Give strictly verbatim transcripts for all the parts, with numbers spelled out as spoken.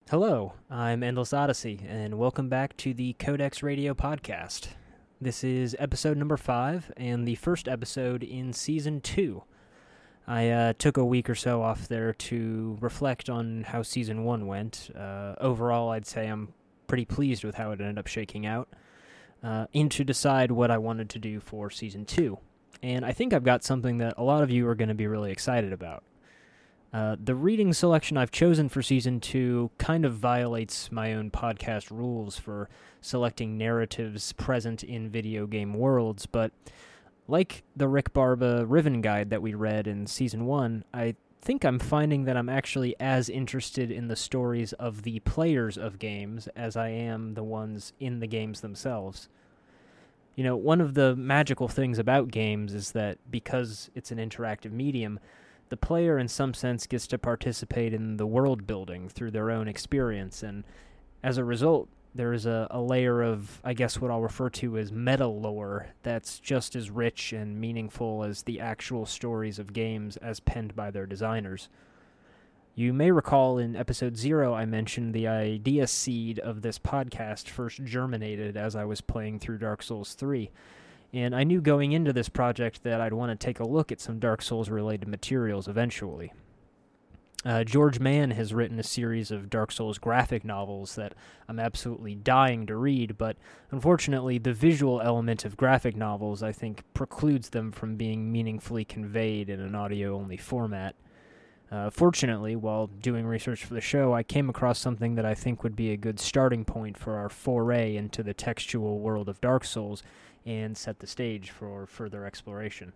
Hello, I'm Endless Odyssey, and welcome back to the Codex Radio Podcast. This is episode number five, and the first episode in season two. I uh, took a week or so off there to reflect on how season one went. Uh, overall, I'd say I'm pretty pleased with how it ended up shaking out, uh, and to decide what I wanted to do for season two. And I think I've got something that a lot of you are going to be really excited about. Uh, the reading selection I've chosen for Season two kind of violates my own podcast rules for selecting narratives present in video game worlds, but like the Rick Barba Riven Guide that we read in Season one, I think I'm finding that I'm actually as interested in the stories of the players of games as I am the ones in the games themselves. You know, one of the magical things about games is that because it's an interactive medium, the player in some sense gets to participate in the world building through their own experience, and as a result, there is a, a layer of, I guess what I'll refer to as meta lore that's just as rich and meaningful as the actual stories of games as penned by their designers. You may recall in episode zero I mentioned the idea seed of this podcast first germinated as I was playing through Dark Souls three. And I knew going into this project that I'd want to take a look at some Dark Souls-related materials eventually. Uh, George Mann has written a series of Dark Souls graphic novels that I'm absolutely dying to read, but unfortunately the visual element of graphic novels, I think, precludes them from being meaningfully conveyed in an audio-only format. Uh, fortunately, while doing research for the show, I came across something that I think would be a good starting point for our foray into the textual world of Dark Souls, and set the stage for further exploration.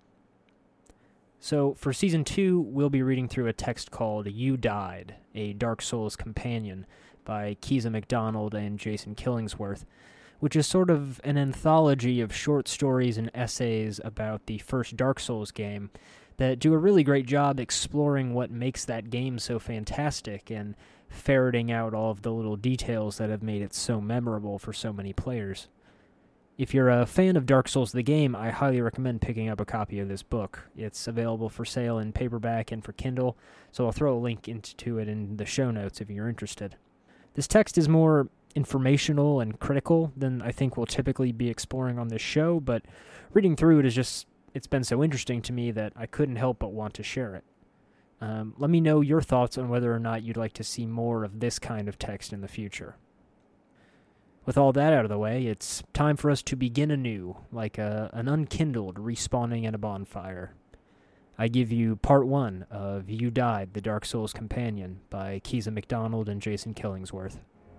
So, for Season two, we'll be reading through a text called You Died, a Dark Souls Companion by Keeza McDonald and Jason Killingsworth, which is sort of an anthology of short stories and essays about the first Dark Souls game that do a really great job exploring what makes that game so fantastic and ferreting out all of the little details that have made it so memorable for so many players. If you're a fan of Dark Souls the game, I highly recommend picking up a copy of this book. It's available for sale in paperback and for Kindle, so I'll throw a link into it in the show notes if you're interested. This text is more informational and critical than I think we'll typically be exploring on this show, but reading through it is just, it's been so interesting to me that I couldn't help but want to share it. Um, let me know your thoughts on whether or not you'd like to see more of this kind of text in the future. With all that out of the way, it's time for us to begin anew, like a, an unkindled respawning at a bonfire. I give you part one of You Died, the Dark Souls Companion by Keeza McDonald and Jason Killingsworth.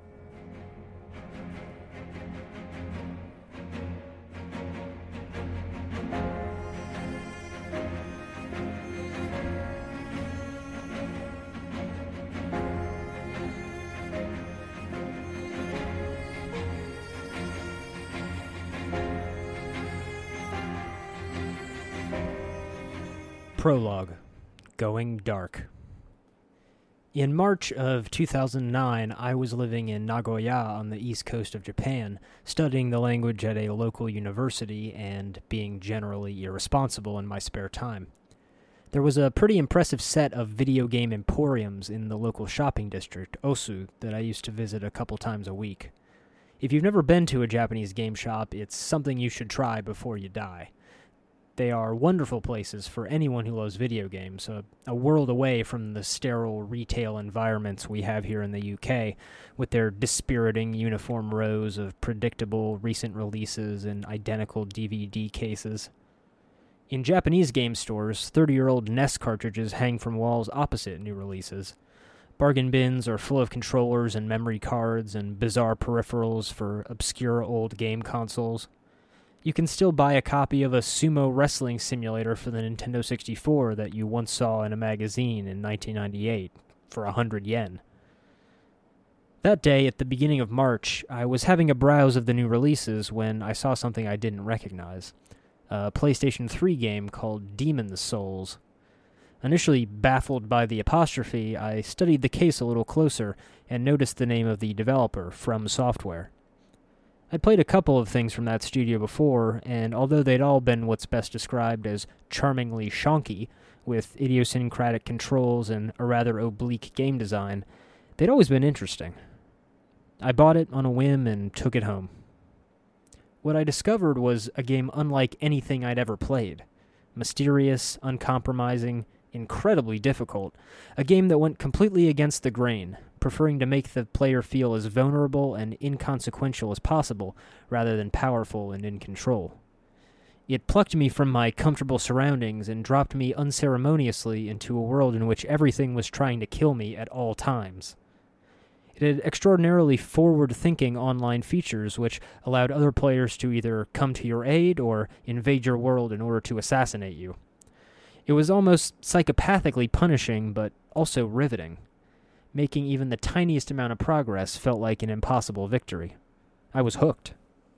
Prologue, Going Dark. In March of two thousand nine, I was living in Nagoya on the east coast of Japan, studying the language at a local university and being generally irresponsible in my spare time. There was a pretty impressive set of video game emporiums in the local shopping district, Osu, that I used to visit a couple times a week. If you've never been to a Japanese game shop, it's something you should try before you die. They are wonderful places for anyone who loves video games, a, a world away from the sterile retail environments we have here in the U K, with their dispiriting uniform rows of predictable recent releases and identical D V D cases. In Japanese game stores, thirty-year-old N E S cartridges hang from walls opposite new releases. Bargain bins are full of controllers and memory cards and bizarre peripherals for obscure old game consoles. You can still buy a copy of a sumo wrestling simulator for the Nintendo sixty-four that you once saw in a magazine in nineteen ninety-eight for a hundred yen. That day, at the beginning of March, I was having a browse of the new releases when I saw something I didn't recognize. A PlayStation three game called Demon's Souls. Initially baffled by the apostrophe, I studied the case a little closer and noticed the name of the developer, From Software. I'd played a couple of things from that studio before, and although they'd all been what's best described as charmingly shonky, with idiosyncratic controls and a rather oblique game design, They'd always been interesting. I bought it on a whim and took it home. What I discovered was a game unlike anything I'd ever played. Mysterious, uncompromising, incredibly difficult. A game that went completely against the grain, preferring to make the player feel as vulnerable and inconsequential as possible, rather than powerful and in control. It plucked me from my comfortable surroundings and dropped me unceremoniously into a world in which everything was trying to kill me at all times. It had extraordinarily forward-thinking online features which allowed other players to either come to your aid or invade your world in order to assassinate you. It was almost psychopathically punishing, but also riveting, making even the tiniest amount of progress felt like an impossible victory. I was hooked.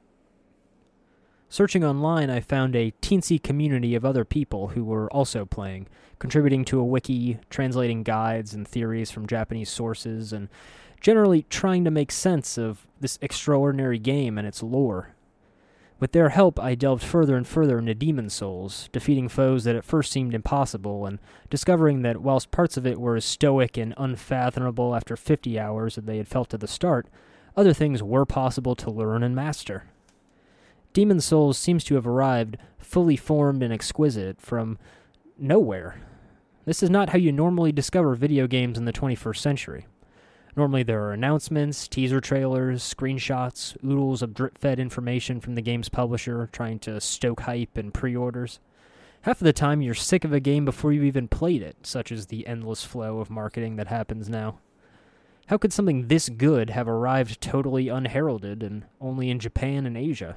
Searching online, I found a teensy community of other people who were also playing, contributing to a wiki, translating guides and theories from Japanese sources, and generally trying to make sense of this extraordinary game and its lore. With their help, I delved further and further into Demon's Souls, defeating foes that at first seemed impossible, and discovering that whilst parts of it were as stoic and unfathomable after fifty hours as they had felt at the start, other things were possible to learn and master. Demon's Souls seems to have arrived fully formed and exquisite from nowhere. This is not how you normally discover video games in the twenty-first century. Normally there are announcements, teaser trailers, screenshots, oodles of drip-fed information from the game's publisher trying to stoke hype and pre-orders. Half of the time you're sick of a game before you've even played it, such as the endless flow of marketing that happens now. How could something this good have arrived totally unheralded and only in Japan and Asia?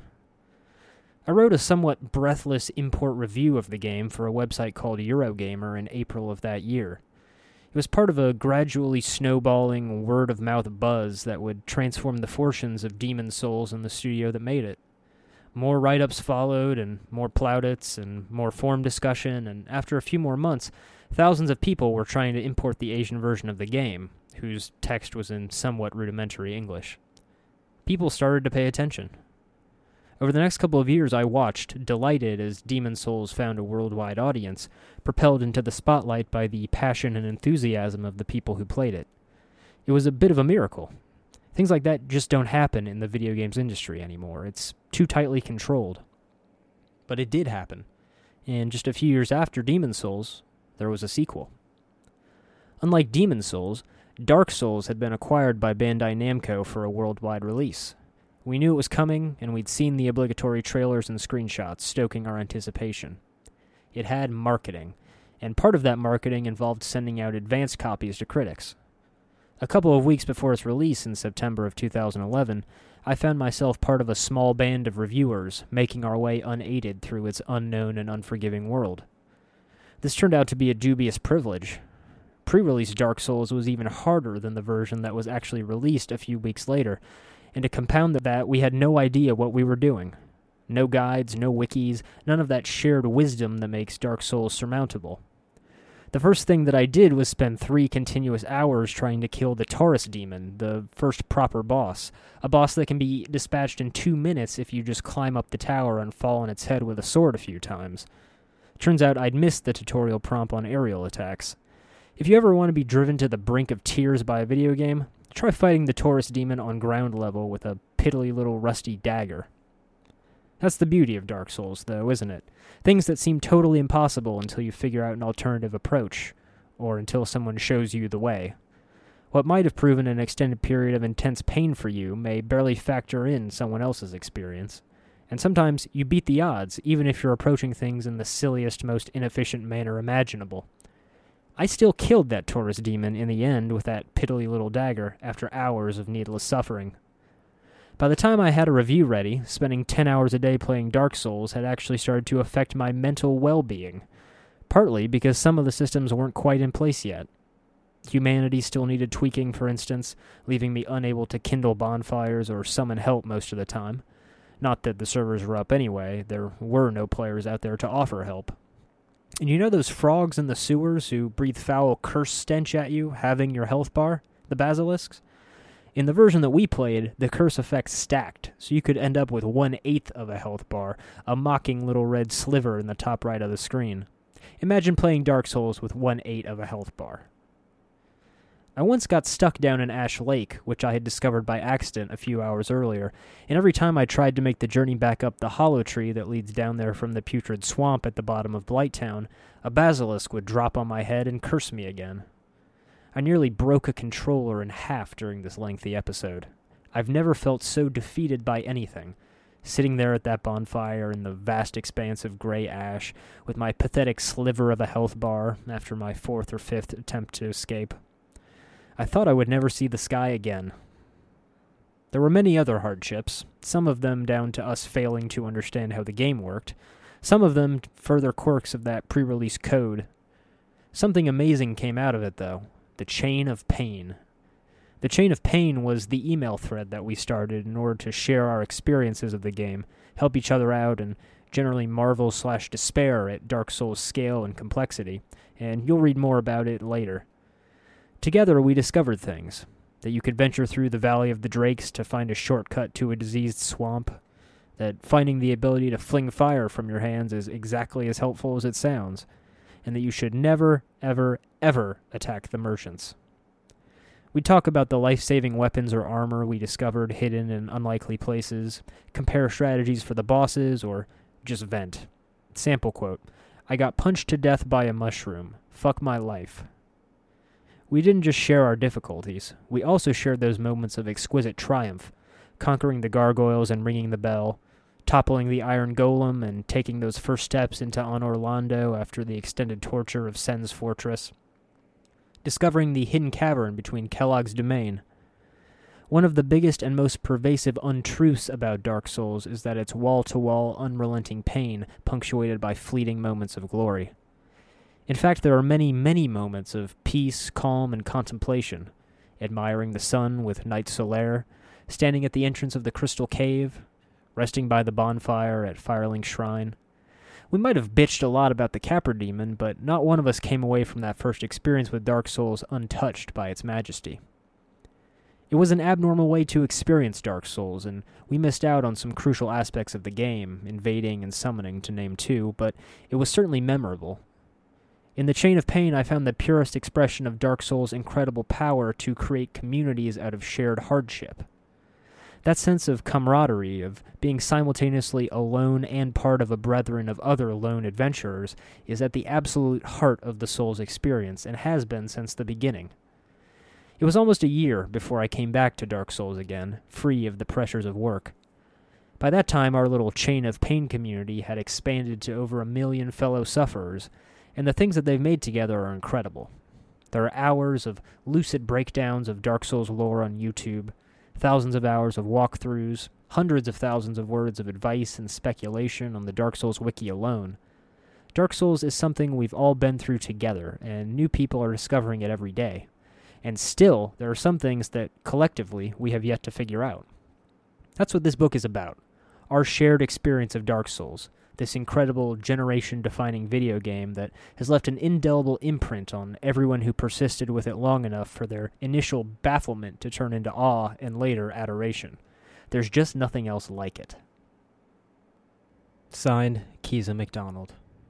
I wrote a somewhat breathless import review of the game for a website called Eurogamer in April of that year. It was part of a gradually snowballing word-of-mouth buzz that would transform the fortunes of Demon's Souls and the studio that made it. More write-ups followed, and more plaudits, and more forum discussion, and after a few more months, thousands of people were trying to import the Asian version of the game, whose text was in somewhat rudimentary English. People started to pay attention. Over the next couple of years, I watched, delighted as Demon's Souls found a worldwide audience, propelled into the spotlight by the passion and enthusiasm of the people who played it. It was a bit of a miracle. Things like that just don't happen in the video games industry anymore. It's too tightly controlled. But it did happen. And just a few years after Demon's Souls, there was a sequel. Unlike Demon's Souls, Dark Souls had been acquired by Bandai Namco for a worldwide release. We knew it was coming, and we'd seen the obligatory trailers and screenshots stoking our anticipation. It had marketing, and part of that marketing involved sending out advance copies to critics. A couple of weeks before its release in September of two thousand eleven, I found myself part of a small band of reviewers making our way unaided through its unknown and unforgiving world. This turned out to be a dubious privilege. Pre-release Dark Souls was even harder than the version that was actually released a few weeks later, and to compound that, we had no idea what we were doing. No guides, no wikis, none of that shared wisdom that makes Dark Souls surmountable. The first thing that I did was spend three continuous hours trying to kill the Taurus Demon, the first proper boss, a boss that can be dispatched in two minutes if you just climb up the tower and fall on its head with a sword a few times. Turns out I'd missed the tutorial prompt on aerial attacks. If you ever want to be driven to the brink of tears by a video game, try fighting the Taurus Demon on ground level with a piddly little rusty dagger. That's the beauty of Dark Souls, though, isn't it? Things that seem totally impossible until you figure out an alternative approach, or until someone shows you the way. What might have proven an extended period of intense pain for you may barely factor in someone else's experience. And sometimes you beat the odds, even if you're approaching things in the silliest, most inefficient manner imaginable. I still killed that Taurus Demon in the end with that piddly little dagger after hours of needless suffering. By the time I had a review ready, spending ten hours a day playing Dark Souls had actually started to affect my mental well-being, partly because some of the systems weren't quite in place yet. Humanity still needed tweaking, for instance, leaving me unable to kindle bonfires or summon help most of the time. Not that the servers were up anyway, there were no players out there to offer help. And you know those frogs in the sewers who breathe foul curse stench at you, halving your health bar? The basilisks? In the version that we played, the curse effect stacked, so you could end up with one-eighth of a health bar, a mocking little red sliver in the top right of the screen. Imagine playing Dark Souls with one-eighth of a health bar. I once got stuck down in Ash Lake, which I had discovered by accident a few hours earlier, and every time I tried to make the journey back up the hollow tree that leads down there from the putrid swamp at the bottom of Blighttown, a basilisk would drop on my head and curse me again. I nearly broke a controller in half during this lengthy episode. I've never felt so defeated by anything, sitting there at that bonfire in the vast expanse of gray ash, with my pathetic sliver of a health bar after my fourth or fifth attempt to escape. I thought I would never see the sky again. There were many other hardships, some of them down to us failing to understand how the game worked, some of them further quirks of that pre-release code. Something amazing came out of it, though, the Chain of Pain. The Chain of Pain was the email thread that we started in order to share our experiences of the game, help each other out, and generally marvel slash despair at Dark Souls' scale and complexity, and you'll read more about it later. Together we discovered things, that you could venture through the Valley of the Drakes to find a shortcut to a diseased swamp, that finding the ability to fling fire from your hands is exactly as helpful as it sounds, and that you should never, ever, ever attack the merchants. We talk about the life-saving weapons or armor we discovered hidden in unlikely places, compare strategies for the bosses, or just vent. Sample quote, "I got punched to death by a mushroom. Fuck my life." We didn't just share our difficulties, we also shared those moments of exquisite triumph, conquering the gargoyles and ringing the bell, toppling the iron golem and taking those first steps into Anor Londo after the extended torture of Sen's fortress, discovering the hidden cavern between Kellogg's domain. One of the biggest and most pervasive untruths about Dark Souls is that it's wall-to-wall, unrelenting pain, punctuated by fleeting moments of glory. In fact, there are many, many moments of peace, calm, and contemplation, admiring the sun with Night Solaire, standing at the entrance of the Crystal Cave, resting by the bonfire at Firelink Shrine. We might have bitched a lot about the Capra Demon, but not one of us came away from that first experience with Dark Souls untouched by its majesty. It was an abnormal way to experience Dark Souls, and we missed out on some crucial aspects of the game, invading and summoning to name two, but it was certainly memorable. In the Chain of Pain, I found the purest expression of Dark Souls' incredible power to create communities out of shared hardship. That sense of camaraderie, of being simultaneously alone and part of a brethren of other lone adventurers, is at the absolute heart of the Souls experience, and has been since the beginning. It was almost a year before I came back to Dark Souls again, free of the pressures of work. By that time, our little Chain of Pain community had expanded to over a million fellow sufferers, and the things that they've made together are incredible. There are hours of lucid breakdowns of Dark Souls lore on YouTube, thousands of hours of walkthroughs, hundreds of thousands of words of advice and speculation on the Dark Souls wiki alone. Dark Souls is something we've all been through together, and new people are discovering it every day. And still, there are some things that, collectively, we have yet to figure out. That's what this book is about. Our shared experience of Dark Souls, this incredible generation-defining video game that has left an indelible imprint on everyone who persisted with it long enough for their initial bafflement to turn into awe and later adoration. There's just nothing else like it. Signed, Kiza McDonald.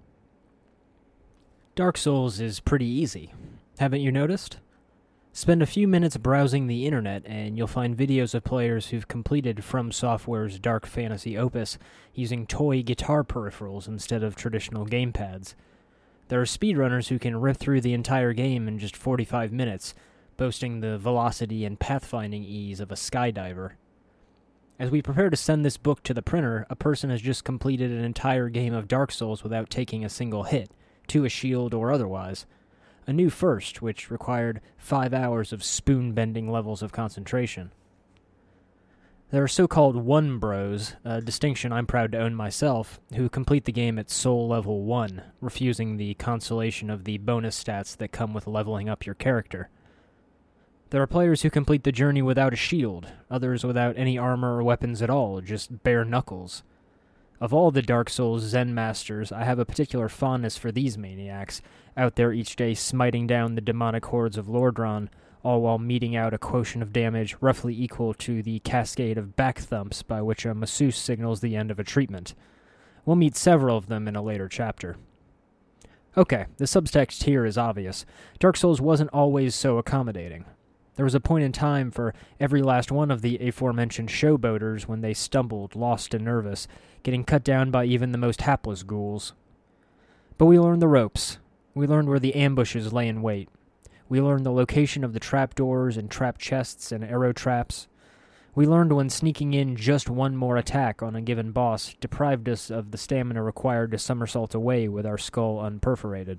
Dark Souls is pretty easy. Haven't you noticed? Spend a few minutes browsing the internet and you'll find videos of players who've completed From Software's dark fantasy opus using toy guitar peripherals instead of traditional gamepads. There are speedrunners who can rip through the entire game in just forty-five minutes, boasting the velocity and pathfinding ease of a skydiver. As we prepare to send this book to the printer, a person has just completed an entire game of Dark Souls without taking a single hit, to a shield or otherwise. A new first, which required five hours of spoon-bending levels of concentration. There are so-called one bros, a distinction I'm proud to own myself, who complete the game at soul level one, refusing the consolation of the bonus stats that come with leveling up your character. There are players who complete the journey without a shield, others without any armor or weapons at all, just bare knuckles. Of all the Dark Souls Zen masters, I have a particular fondness for these maniacs, out there each day smiting down the demonic hordes of Lordran, all while meting out a quotient of damage roughly equal to the cascade of back thumps by which a masseuse signals the end of a treatment. We'll meet several of them in a later chapter. Okay, the subtext here is obvious. Dark Souls wasn't always so accommodating. There was a point in time for every last one of the aforementioned showboaters when they stumbled, lost and nervous, getting cut down by even the most hapless ghouls. But we learned the ropes. We learned where the ambushes lay in wait. We learned the location of the trapdoors and trap chests and arrow traps. We learned when sneaking in just one more attack on a given boss deprived us of the stamina required to somersault away with our skull unperforated.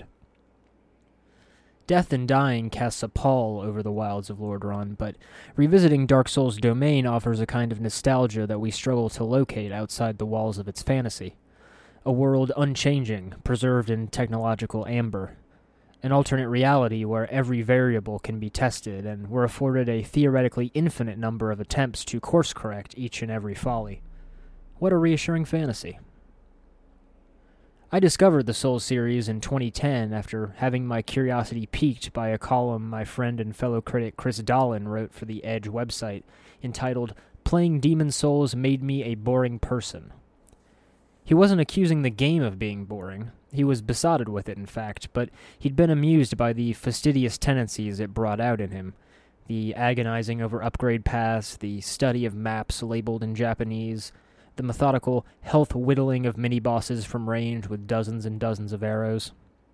Death and dying casts a pall over the wilds of Lordran, but revisiting Dark Souls' domain offers a kind of nostalgia that we struggle to locate outside the walls of its fantasy. A world unchanging, preserved in technological amber. An alternate reality where every variable can be tested, and we're afforded a theoretically infinite number of attempts to course-correct each and every folly. What a reassuring fantasy. I discovered the Souls series in twenty ten after having my curiosity piqued by a column my friend and fellow critic Chris Dolan wrote for the Edge website entitled "Playing Demon Souls Made Me a Boring Person." He wasn't accusing the game of being boring. He was besotted with it, in fact, but he'd been amused by the fastidious tendencies it brought out in him. The agonizing over upgrade paths, the study of maps labeled in Japanese, the methodical health whittling of mini-bosses from range with dozens and dozens of arrows.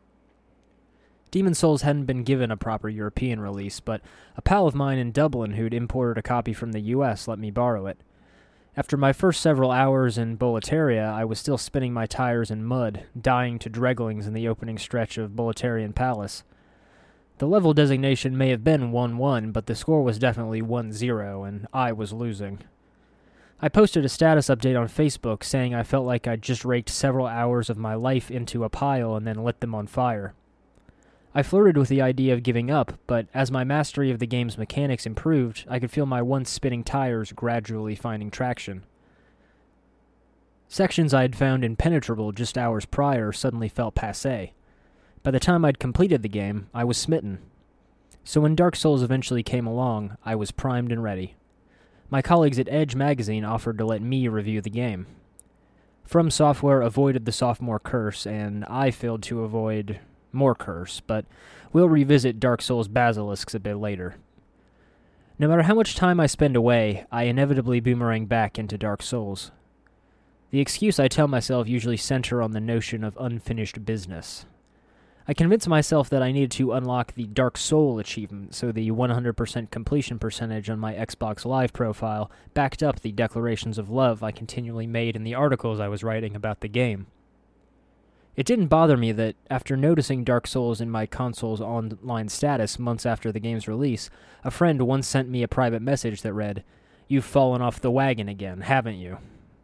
Demon Souls hadn't been given a proper European release, but a pal of mine in Dublin who'd imported a copy from the U S let me borrow it. After my first several hours in Boletaria, I was still spinning my tires in mud, dying to Dreglings in the opening stretch of Boletarian Palace. The level designation may have been one one, but the score was definitely one zero, and I was losing. I posted a status update on Facebook saying I felt like I'd just raked several hours of my life into a pile and then lit them on fire. I flirted with the idea of giving up, but as my mastery of the game's mechanics improved, I could feel my once spinning tires gradually finding traction. Sections I had found impenetrable just hours prior suddenly felt passé. By the time I'd completed the game, I was smitten. So when Dark Souls eventually came along, I was primed and ready. My colleagues at Edge magazine offered to let me review the game. From Software avoided the sophomore curse, and I failed to avoid more curse, but we'll revisit Dark Souls basilisks a bit later. No matter how much time I spend away, I inevitably boomerang back into Dark Souls. The excuse I tell myself usually center on the notion of unfinished business. I convinced myself that I needed to unlock the Dark Soul achievement, so the one hundred percent completion percentage on my Xbox Live profile backed up the declarations of love I continually made in the articles I was writing about the game. It didn't bother me that, after noticing Dark Souls in my console's online status months after the game's release, a friend once sent me a private message that read, "You've fallen off the wagon again, haven't you?"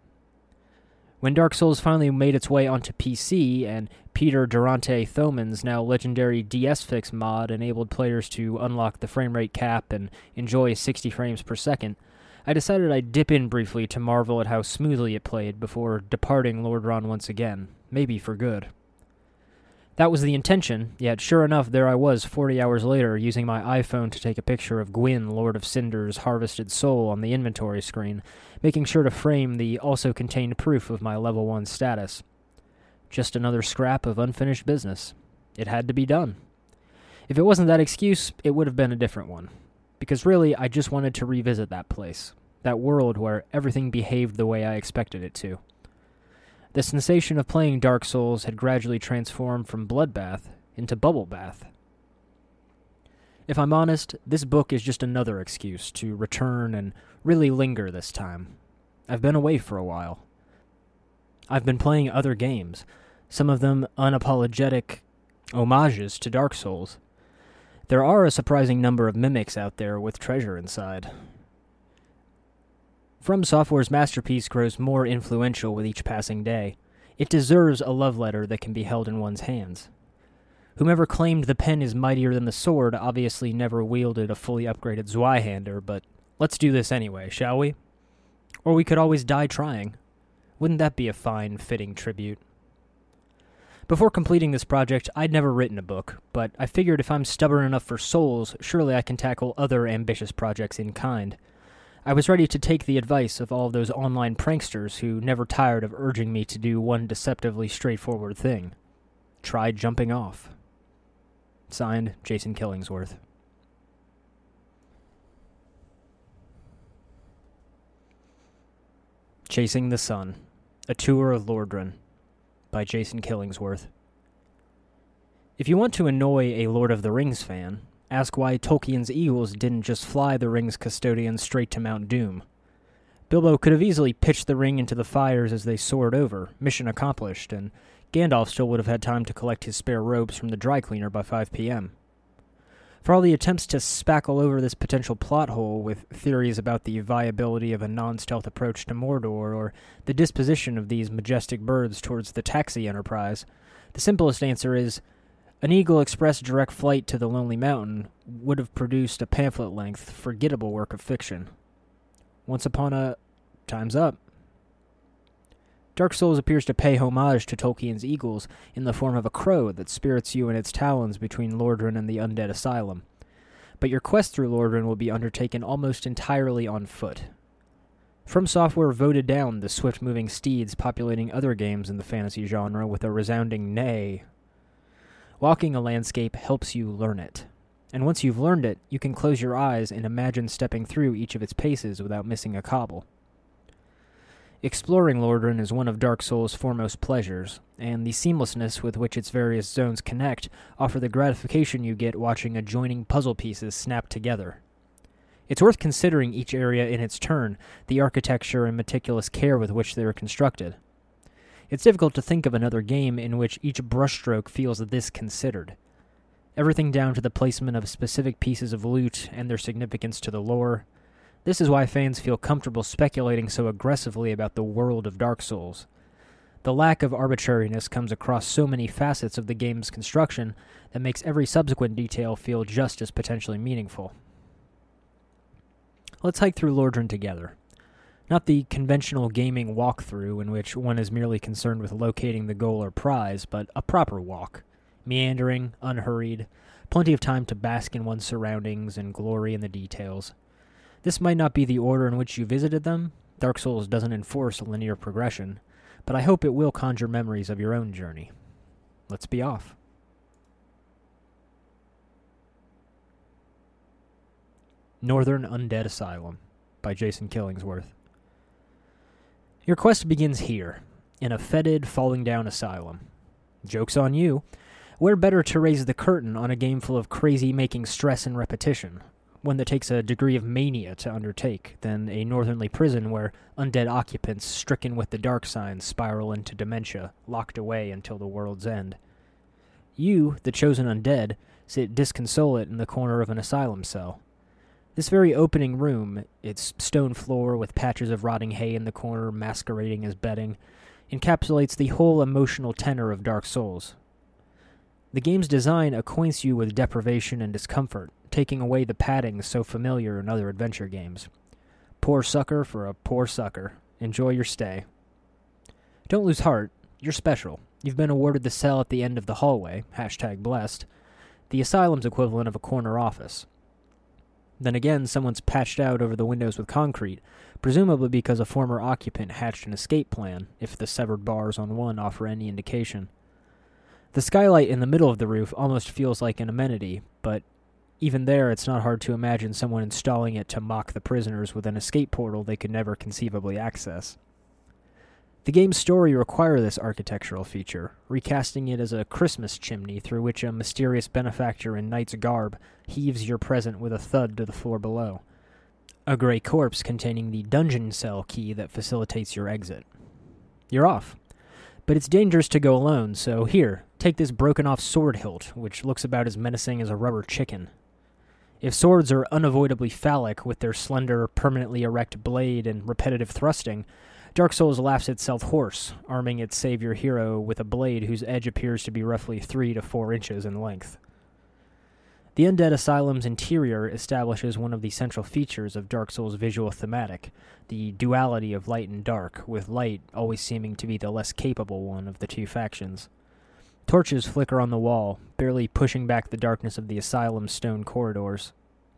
When Dark Souls finally made its way onto P C, and Peter Durante Thoman's now legendary D S Fix mod enabled players to unlock the frame rate cap and enjoy sixty frames per second, I decided I'd dip in briefly to marvel at how smoothly it played before departing Lordran once again, maybe for good. That was the intention, yet sure enough there I was forty hours later using my iPhone to take a picture of Gwyn, Lord of Cinder's harvested soul on the inventory screen, making sure to frame the also-contained proof of my level one status. Just another scrap of unfinished business. It had to be done. If it wasn't that excuse, it would have been a different one. Because really, I just wanted to revisit that place, that world where everything behaved the way I expected it to. The sensation of playing Dark Souls had gradually transformed from bloodbath into bubble bath. If I'm honest, this book is just another excuse to return and really linger this time. I've been away for a while. I've been playing other games, some of them unapologetic homages to Dark Souls. There are a surprising number of mimics out there with treasure inside. From Software's masterpiece grows more influential with each passing day. It deserves a love letter that can be held in one's hands. Whomever claimed the pen is mightier than the sword obviously never wielded a fully upgraded Zweihander, but let's do this anyway, shall we? Or we could always die trying. Wouldn't that be a fine, fitting tribute? Before completing this project, I'd never written a book, but I figured if I'm stubborn enough for Souls, surely I can tackle other ambitious projects in kind. I was ready to take the advice of all of those online pranksters who never tired of urging me to do one deceptively straightforward thing. Try jumping off. Signed, Jason Killingsworth. Chasing the Sun, A Tour of Lordran, by Jason Killingsworth. If you want to annoy a Lord of the Rings fan, ask why Tolkien's eagles didn't just fly the ring's custodians straight to Mount Doom. Bilbo could have easily pitched the ring into the fires as they soared over, mission accomplished, and Gandalf still would have had time to collect his spare robes from the dry cleaner by five p.m. For all the attempts to spackle over this potential plot hole with theories about the viability of a non-stealth approach to Mordor or the disposition of these majestic birds towards the taxi enterprise, the simplest answer is, an Eagle Express direct flight to the Lonely Mountain would have produced a pamphlet-length, forgettable work of fiction. Once upon a... time's up. Dark Souls appears to pay homage to Tolkien's eagles in the form of a crow that spirits you in its talons between Lordran and the Undead Asylum. But your quest through Lordran will be undertaken almost entirely on foot. From Software voted down the swift-moving steeds populating other games in the fantasy genre with a resounding nay. Walking a landscape helps you learn it. And once you've learned it, you can close your eyes and imagine stepping through each of its paces without missing a cobble. Exploring Lordran is one of Dark Souls' foremost pleasures, and the seamlessness with which its various zones connect offer the gratification you get watching adjoining puzzle pieces snap together. It's worth considering each area in its turn, the architecture and meticulous care with which they are constructed. It's difficult to think of another game in which each brushstroke feels this considered. Everything down to the placement of specific pieces of loot and their significance to the lore. This is why fans feel comfortable speculating so aggressively about the world of Dark Souls. The lack of arbitrariness comes across so many facets of the game's construction that makes every subsequent detail feel just as potentially meaningful. Let's hike through Lordran together. Not the conventional gaming walkthrough in which one is merely concerned with locating the goal or prize, but a proper walk. Meandering, unhurried, plenty of time to bask in one's surroundings and glory in the details. This might not be the order in which you visited them. Dark Souls doesn't enforce linear progression, but I hope it will conjure memories of your own journey. Let's be off. Northern Undead Asylum, by Jason Killingsworth. Your quest begins here, in a fetid, falling-down asylum. Joke's on you. Where better to raise the curtain on a game full of crazy-making stress and repetition, one that takes a degree of mania to undertake, than a northernly prison where undead occupants stricken with the dark signs spiral into dementia, locked away until the world's end. You, the chosen undead, sit disconsolate in the corner of an asylum cell. This very opening room, its stone floor with patches of rotting hay in the corner masquerading as bedding, encapsulates the whole emotional tenor of Dark Souls. The game's design acquaints you with deprivation and discomfort, taking away the padding so familiar in other adventure games. Poor sucker for a poor sucker. Enjoy your stay. Don't lose heart. You're special. You've been awarded the cell at the end of the hallway, hashtag blessed, the asylum's equivalent of a corner office. Then again, someone's patched out over the windows with concrete, presumably because a former occupant hatched an escape plan, if the severed bars on one offer any indication. The skylight in the middle of the roof almost feels like an amenity, but even there it's not hard to imagine someone installing it to mock the prisoners with an escape portal they could never conceivably access. The game's story requires this architectural feature, recasting it as a Christmas chimney through which a mysterious benefactor in knight's garb heaves your present with a thud to the floor below. A gray corpse containing the dungeon cell key that facilitates your exit. You're off. But it's dangerous to go alone, so here, take this broken-off sword hilt, which looks about as menacing as a rubber chicken. If swords are unavoidably phallic with their slender, permanently erect blade and repetitive thrusting, Dark Souls laughs itself hoarse, arming its savior hero with a blade whose edge appears to be roughly three to four inches in length. The Undead Asylum's interior establishes one of the central features of Dark Souls' visual thematic, the duality of light and dark, with light always seeming to be the less capable one of the two factions. Torches flicker on the wall, barely pushing back the darkness of the asylum's stone corridors.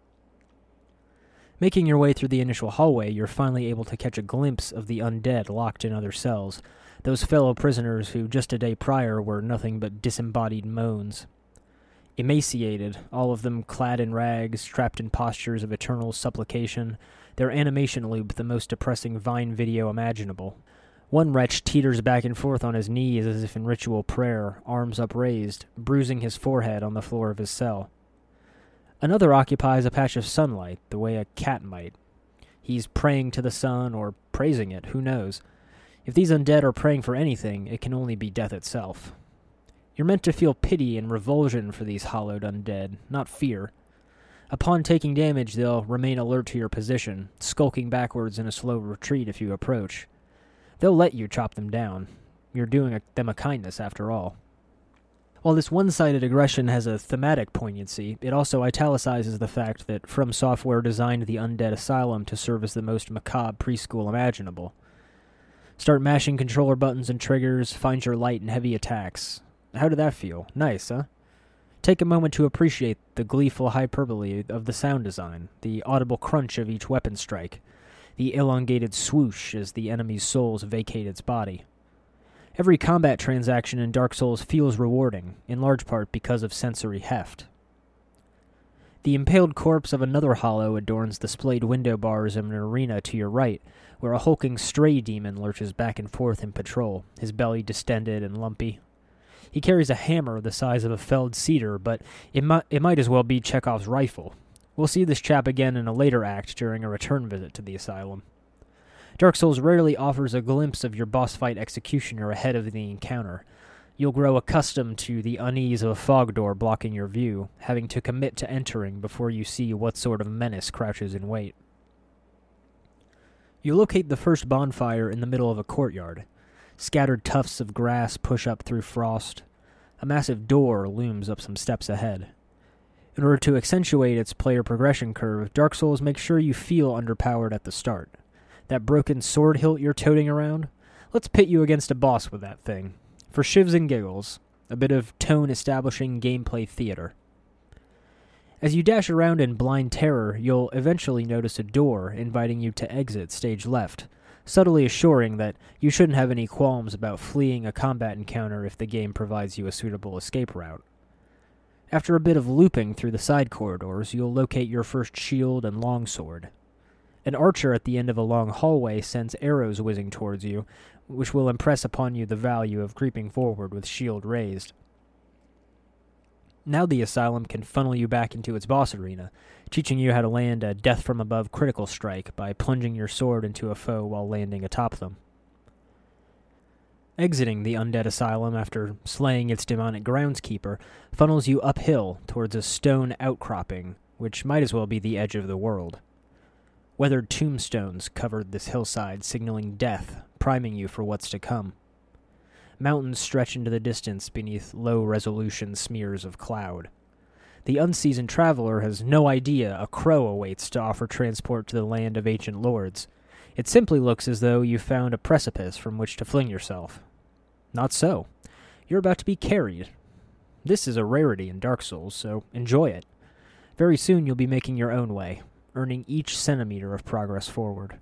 Making your way through the initial hallway, you're finally able to catch a glimpse of the undead locked in other cells, those fellow prisoners who just a day prior were nothing but disembodied moans. Emaciated, all of them clad in rags, trapped in postures of eternal supplication, their animation loop the most depressing Vine video imaginable. One wretch teeters back and forth on his knees as if in ritual prayer, arms upraised, bruising his forehead on the floor of his cell. Another occupies a patch of sunlight, the way a cat might. He's praying to the sun, or praising it, who knows. If these undead are praying for anything, it can only be death itself. You're meant to feel pity and revulsion for these hollowed undead, not fear. Upon taking damage, they'll remain alert to your position, skulking backwards in a slow retreat if you approach. They'll let you chop them down. You're doing a, them a kindness, after all. While this one-sided aggression has a thematic poignancy, it also italicizes the fact that From Software designed the Undead Asylum to serve as the most macabre preschool imaginable. Start mashing controller buttons and triggers, find your light and heavy attacks. How did that feel? Nice, huh? Take a moment to appreciate the gleeful hyperbole of the sound design, the audible crunch of each weapon strike, the elongated swoosh as the enemy's souls vacate its body. Every combat transaction in Dark Souls feels rewarding, in large part because of sensory heft. The impaled corpse of another hollow adorns the splayed window bars of an arena to your right, where a hulking stray demon lurches back and forth in patrol, his belly distended and lumpy. He carries a hammer the size of a felled cedar, but it might, it might as well be Chekhov's rifle. We'll see this chap again in a later act during a return visit to the asylum. Dark Souls rarely offers a glimpse of your boss fight executioner ahead of the encounter. You'll grow accustomed to the unease of a fog door blocking your view, having to commit to entering before you see what sort of menace crouches in wait. You locate the first bonfire in the middle of a courtyard. Scattered tufts of grass push up through frost. A massive door looms up some steps ahead. In order to accentuate its player progression curve, Dark Souls makes sure you feel underpowered at the start. That broken sword hilt you're toting around? Let's pit you against a boss with that thing. For shivs and giggles, a bit of tone-establishing gameplay theater. As you dash around in blind terror, you'll eventually notice a door inviting you to exit stage left, subtly assuring that you shouldn't have any qualms about fleeing a combat encounter if the game provides you a suitable escape route. After a bit of looping through the side corridors, you'll locate your first shield and longsword. An archer at the end of a long hallway sends arrows whizzing towards you, which will impress upon you the value of creeping forward with shield raised. Now the asylum can funnel you back into its boss arena, teaching you how to land a death-from-above critical strike by plunging your sword into a foe while landing atop them. Exiting the undead asylum after slaying its demonic groundskeeper funnels you uphill towards a stone outcropping, which might as well be the edge of the world. Weathered tombstones covered this hillside, signaling death, priming you for what's to come. Mountains stretch into the distance beneath low-resolution smears of cloud. The unseasoned traveler has no idea a crow awaits to offer transport to the land of ancient lords. It simply looks as though you found a precipice from which to fling yourself. Not so. You're about to be carried. This is a rarity in Dark Souls, so enjoy it. Very soon you'll be making your own way, earning each centimeter of progress forward.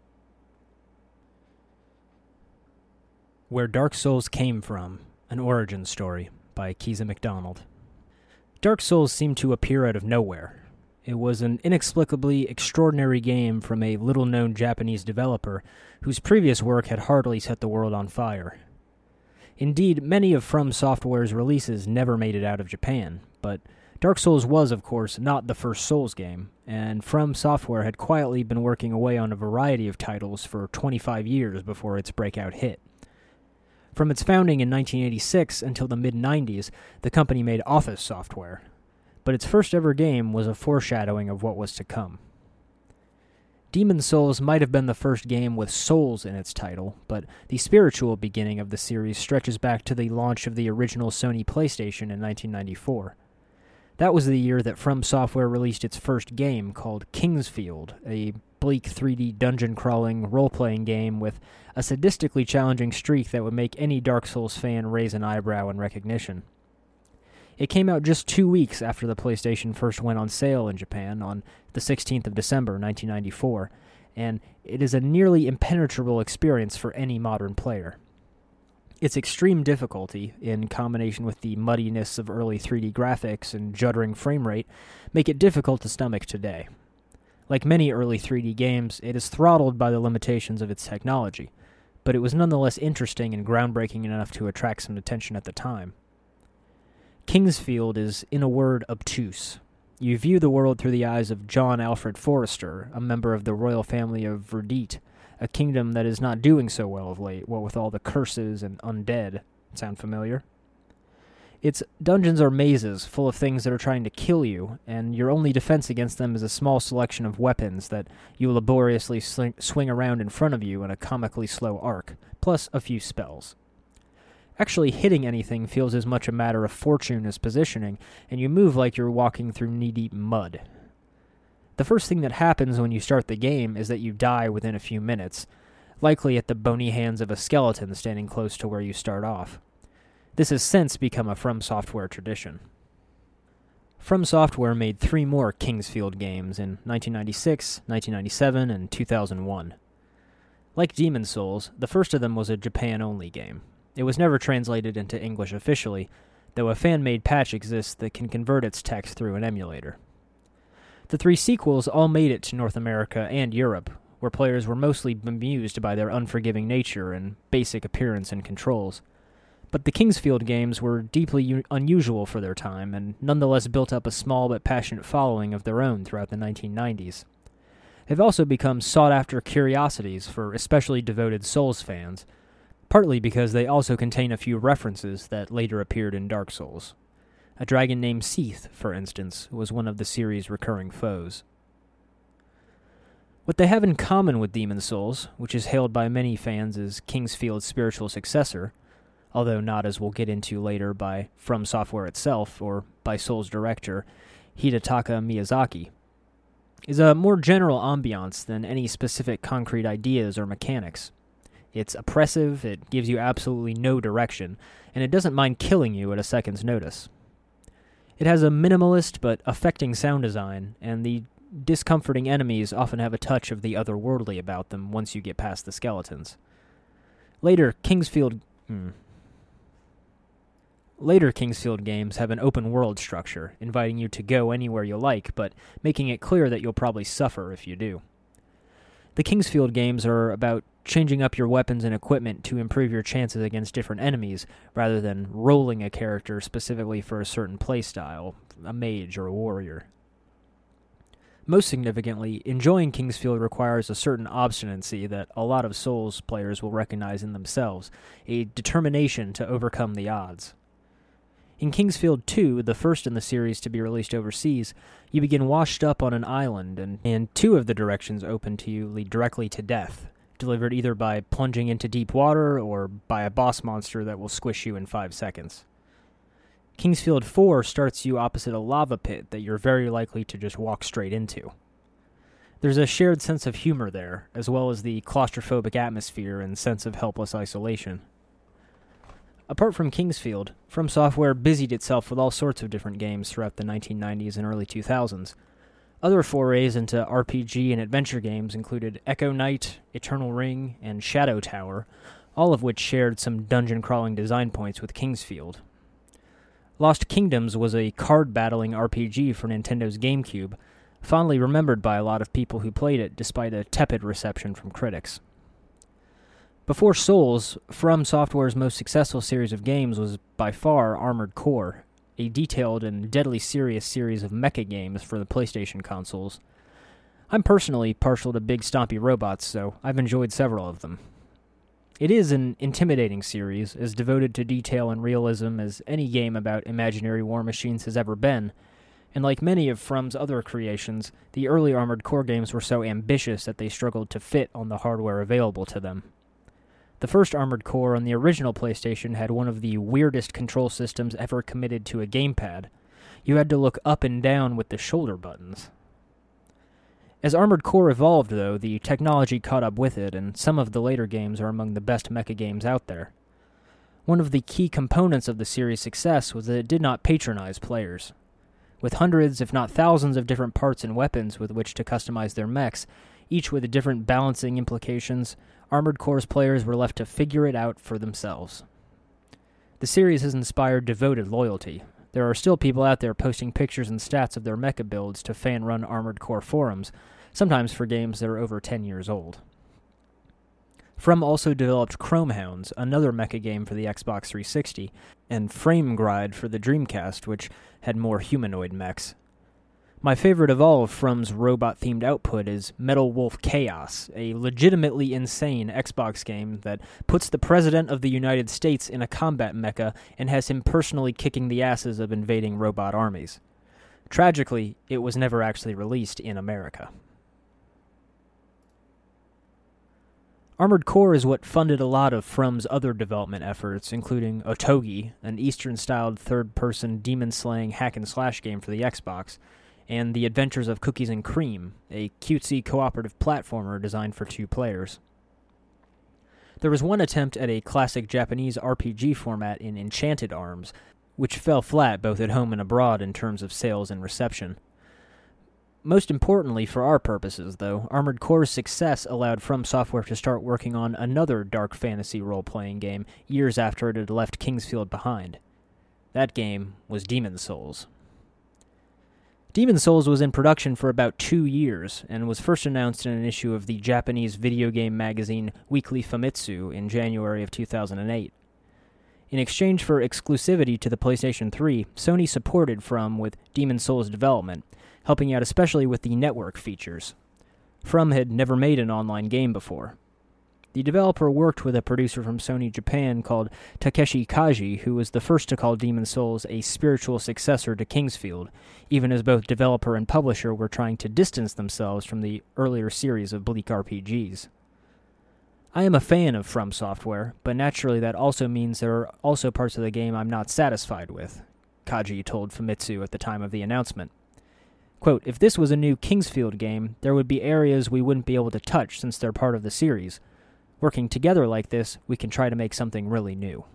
Where Dark Souls Came From, An Origin Story by Keza McDonald. Dark Souls seemed to appear out of nowhere. It was an inexplicably extraordinary game from a little-known Japanese developer whose previous work had hardly set the world on fire. Indeed, many of From Software's releases never made it out of Japan, but Dark Souls was, of course, not the first Souls game, and From Software had quietly been working away on a variety of titles for twenty-five years before its breakout hit. From its founding in nineteen eighty-six until the mid nineties, the company made Office Software, but its first ever game was a foreshadowing of what was to come. Demon's Souls might have been the first game with Souls in its title, but the spiritual beginning of the series stretches back to the launch of the original Sony PlayStation in nineteen ninety-four. That was the year that From Software released its first game called Kingsfield, a bleak three D dungeon-crawling role-playing game with a sadistically challenging streak that would make any Dark Souls fan raise an eyebrow in recognition. It came out just two weeks after the PlayStation first went on sale in Japan on the sixteenth of December, nineteen ninety-four, and it is a nearly impenetrable experience for any modern player. Its extreme difficulty, in combination with the muddiness of early three D graphics and juddering frame rate, make it difficult to stomach today. Like many early three D games, it is throttled by the limitations of its technology, but it was nonetheless interesting and groundbreaking enough to attract some attention at the time. Kingsfield is, in a word, obtuse. You view the world through the eyes of John Alfred Forrester, a member of the royal family of Verdite, a kingdom that is not doing so well of late, what with all the curses and undead. Sound familiar? Its dungeons are mazes full of things that are trying to kill you, and your only defense against them is a small selection of weapons that you laboriously sling- swing around in front of you in a comically slow arc, plus a few spells. Actually hitting anything feels as much a matter of fortune as positioning, and you move like you're walking through knee-deep mud. The first thing that happens when you start the game is that you die within a few minutes, likely at the bony hands of a skeleton standing close to where you start off. This has since become a From Software tradition. From Software made three more Kingsfield games in nineteen ninety-six, nineteen ninety-seven, and two thousand one. Like Demon's Souls, the first of them was a Japan-only game. It was never translated into English officially, though a fan-made patch exists that can convert its text through an emulator. The three sequels all made it to North America and Europe, where players were mostly bemused by their unforgiving nature and basic appearance and controls. But the Kingsfield games were deeply u- unusual for their time, and nonetheless built up a small but passionate following of their own throughout the nineteen nineties. They've also become sought-after curiosities for especially devoted Souls fans, partly because they also contain a few references that later appeared in Dark Souls. A dragon named Seath, for instance, was one of the series' recurring foes. What they have in common with Demon's Souls, which is hailed by many fans as Kingsfield's spiritual successor, although not, as we'll get into later, by From Software itself or by Souls director Hidetaka Miyazaki, is a more general ambiance than any specific concrete ideas or mechanics. It's oppressive, it gives you absolutely no direction, and it doesn't mind killing you at a second's notice. It has a minimalist but affecting sound design, and the discomforting enemies often have a touch of the otherworldly about them once you get past the skeletons. Later, Kingsfield... Hmm. Later Kingsfield games have an open-world structure, inviting you to go anywhere you like, but making it clear that you'll probably suffer if you do. The Kingsfield games are about changing up your weapons and equipment to improve your chances against different enemies, rather than rolling a character specifically for a certain playstyle, a mage or a warrior. Most significantly, enjoying Kingsfield requires a certain obstinacy that a lot of Souls players will recognize in themselves, a determination to overcome the odds. In Kingsfield two, the first in the series to be released overseas, you begin washed up on an island, and, and two of the directions open to you lead directly to death, delivered either by plunging into deep water or by a boss monster that will squish you in five seconds. Kingsfield four starts you opposite a lava pit that you're very likely to just walk straight into. There's a shared sense of humor there, as well as the claustrophobic atmosphere and sense of helpless isolation. Apart from Kingsfield, From Software busied itself with all sorts of different games throughout the nineteen nineties and early two thousands. Other forays into R P G and adventure games included Echo Knight, Eternal Ring, and Shadow Tower, all of which shared some dungeon-crawling design points with Kingsfield. Lost Kingdoms was a card-battling R P G for Nintendo's GameCube, fondly remembered by a lot of people who played it despite a tepid reception from critics. Before Souls, From Software's most successful series of games was by far Armored Core, a detailed and deadly serious series of mecha games for the PlayStation consoles. I'm personally partial to big stompy robots, so I've enjoyed several of them. It is an intimidating series, as devoted to detail and realism as any game about imaginary war machines has ever been, and like many of From's other creations, the early Armored Core games were so ambitious that they struggled to fit on the hardware available to them. The first Armored Core on the original PlayStation had one of the weirdest control systems ever committed to a gamepad. You had to look up and down with the shoulder buttons. As Armored Core evolved, though, the technology caught up with it, and some of the later games are among the best mecha games out there. One of the key components of the series' success was that it did not patronize players. With hundreds, if not thousands, of different parts and weapons with which to customize their mechs, each with different balancing implications, Armored Core's players were left to figure it out for themselves. The series has inspired devoted loyalty. There are still people out there posting pictures and stats of their mecha builds to fan-run Armored Core forums, sometimes for games that are over ten years old. From also developed Chromehounds, another mecha game for the Xbox three sixty, and Framegride for the Dreamcast, which had more humanoid mechs. My favorite of all of From's robot-themed output is Metal Wolf Chaos, a legitimately insane Xbox game that puts the President of the United States in a combat mecha and has him personally kicking the asses of invading robot armies. Tragically, it was never actually released in America. Armored Core is what funded a lot of From's other development efforts, including Otogi, an Eastern-styled third-person demon-slaying hack-and-slash game for the Xbox, and The Adventures of Cookies and Cream, a cutesy cooperative platformer designed for two players. There was one attempt at a classic Japanese R P G format in Enchanted Arms, which fell flat both at home and abroad in terms of sales and reception. Most importantly for our purposes, though, Armored Core's success allowed From Software to start working on another dark fantasy role-playing game years after it had left Kingsfield behind. That game was Demon's Souls. Demon's Souls was in production for about two years, and was first announced in an issue of the Japanese video game magazine Weekly Famitsu in January of two thousand eight. In exchange for exclusivity to the PlayStation three, Sony supported From with Demon's Souls development, helping out especially with the network features. From had never made an online game before. The developer worked with a producer from Sony Japan called Takeshi Kaji, who was the first to call Demon's Souls a spiritual successor to Kingsfield, even as both developer and publisher were trying to distance themselves from the earlier series of bleak R P Gs. I am a fan of From Software, but naturally that also means there are also parts of the game I'm not satisfied with, Kaji told Famitsu at the time of the announcement. Quote, "If this was a new Kingsfield game, there would be areas we wouldn't be able to touch since they're part of the series. Working together like this, we can try to make something really new."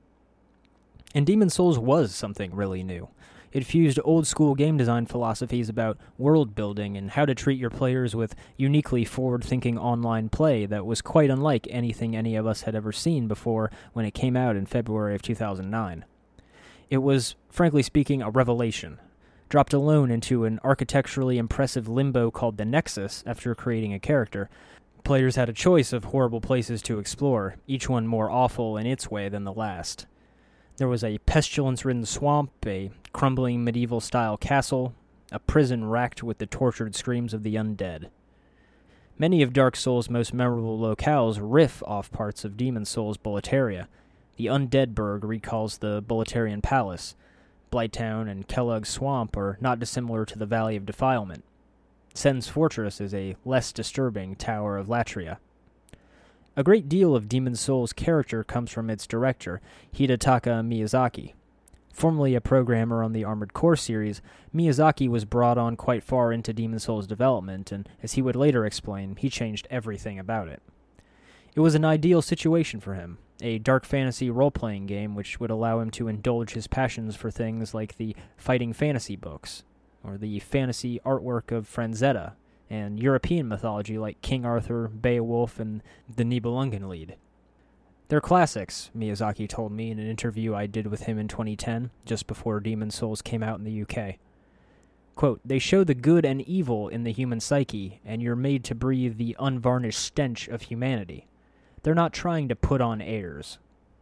And Demon's Souls was something really new. It fused old-school game design philosophies about world building and how to treat your players with uniquely forward-thinking online play that was quite unlike anything any of us had ever seen before when it came out in February of two thousand nine. It was, frankly speaking, a revelation. Dropped alone into an architecturally impressive limbo called the Nexus after creating a character, players had a choice of horrible places to explore, each one more awful in its way than the last. There was a pestilence-ridden swamp, a crumbling medieval-style castle, a prison racked with the tortured screams of the undead. Many of Dark Souls' most memorable locales riff off parts of Demon's Souls' Boletaria. The Undead Burg recalls the Boletarian Palace. Blighttown and Kellogg Swamp are not dissimilar to the Valley of Defilement. Sen's Fortress is a less disturbing Tower of Latria. A great deal of Demon's Souls' character comes from its director, Hidetaka Miyazaki. Formerly a programmer on the Armored Core series, Miyazaki was brought on quite far into Demon's Souls' development, and as he would later explain, he changed everything about it. It was an ideal situation for him, a dark fantasy role-playing game which would allow him to indulge his passions for things like the fighting fantasy books, or the fantasy artwork of Franzetta, and European mythology like King Arthur, Beowulf, and the Nibelungenlied. They're classics, Miyazaki told me in an interview I did with him in twenty ten, just before Demon's Souls came out in the U K. Quote, "They show the good and evil in the human psyche, and you're made to breathe the unvarnished stench of humanity. They're not trying to put on airs."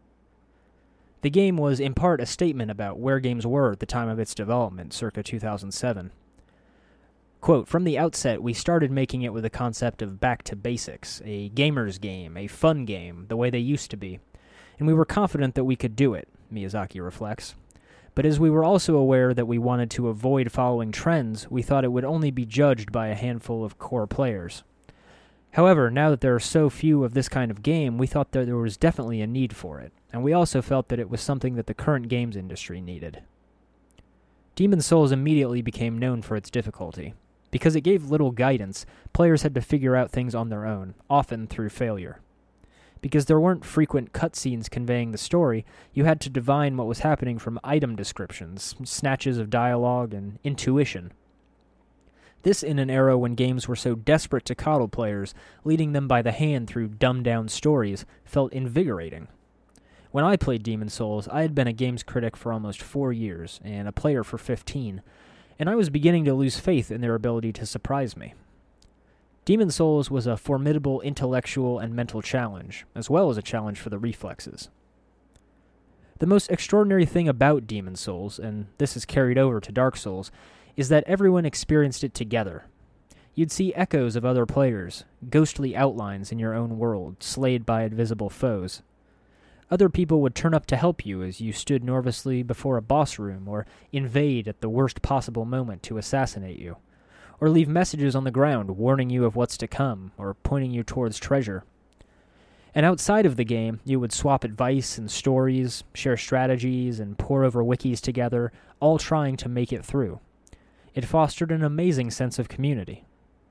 The game was in part a statement about where games were at the time of its development, circa two thousand seven. Quote, "From the outset, we started making it with a concept of back to basics, a gamer's game, a fun game, the way they used to be. And we were confident that we could do it," Miyazaki reflects. "But as we were also aware that we wanted to avoid following trends, we thought it would only be judged by a handful of core players. However, now that there are so few of this kind of game, we thought that there was definitely a need for it, and we also felt that it was something that the current games industry needed." Demon's Souls immediately became known for its difficulty. Because it gave little guidance, players had to figure out things on their own, often through failure. Because there weren't frequent cutscenes conveying the story, you had to divine what was happening from item descriptions, snatches of dialogue, and intuition. This in an era when games were so desperate to coddle players, leading them by the hand through dumbed-down stories, felt invigorating. When I played Demon's Souls, I had been a games critic for almost four years, and a player for fifteen, and I was beginning to lose faith in their ability to surprise me. Demon's Souls was a formidable intellectual and mental challenge, as well as a challenge for the reflexes. The most extraordinary thing about Demon's Souls, and this is carried over to Dark Souls, is that everyone experienced it together. You'd see echoes of other players, ghostly outlines in your own world, slayed by invisible foes. Other people would turn up to help you as you stood nervously before a boss room, or invade at the worst possible moment to assassinate you, or leave messages on the ground warning you of what's to come, or pointing you towards treasure. And outside of the game, you would swap advice and stories, share strategies, and pore over wikis together, all trying to make it through. It fostered an amazing sense of community.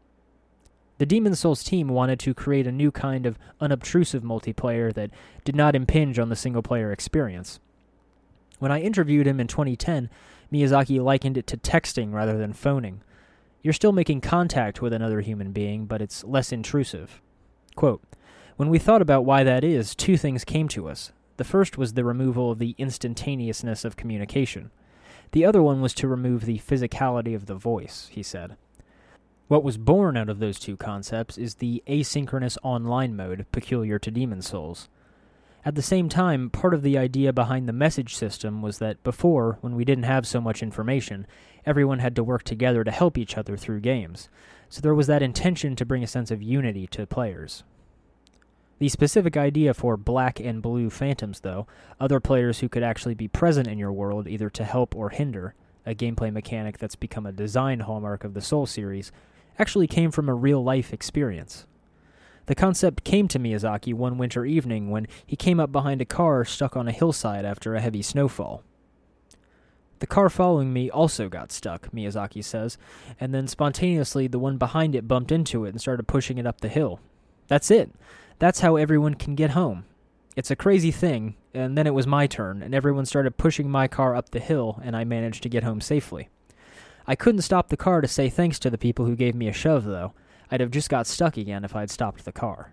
The Demon's Souls team wanted to create a new kind of unobtrusive multiplayer that did not impinge on the single-player experience. When I interviewed him in twenty ten, Miyazaki likened it to texting rather than phoning. You're still making contact with another human being, but it's less intrusive. Quote, "When we thought about why that is, two things came to us. The first was the removal of the instantaneousness of communication. The other one was to remove the physicality of the voice," he said. What was born out of those two concepts is the asynchronous online mode peculiar to Demon's Souls. At the same time, part of the idea behind the message system was that before, when we didn't have so much information, everyone had to work together to help each other through games, so there was that intention to bring a sense of unity to players. The specific idea for black and blue phantoms, though, other players who could actually be present in your world either to help or hinder, a gameplay mechanic that's become a design hallmark of the Soul series, actually came from a real-life experience. The concept came to Miyazaki one winter evening when he came up behind a car stuck on a hillside after a heavy snowfall. "The car following me also got stuck," Miyazaki says, and then spontaneously the one behind it bumped into it and started pushing it up the hill. That's it. That's how everyone can get home. It's a crazy thing, and then it was my turn, and everyone started pushing my car up the hill, and I managed to get home safely. I couldn't stop the car to say thanks to the people who gave me a shove, though. I'd have just got stuck again if I'd stopped the car.